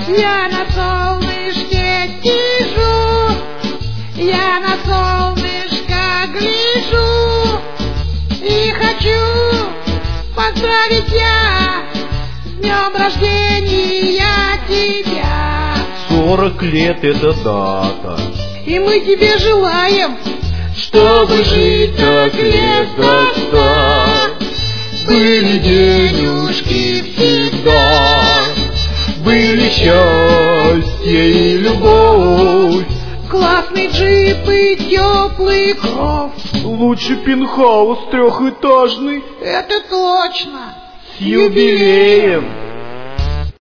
Я на солнышке сижу, я на солнышко гляжу и хочу поздравить я с днем рождения тебя. 40 лет это дата, И мы тебе желаем, чтобы жить так лет до 100. Были денежки всегда, были счастье и любовь. классный джип и теплый кров. Лучше пентхаус трехэтажный. Это точно. С юбилеем!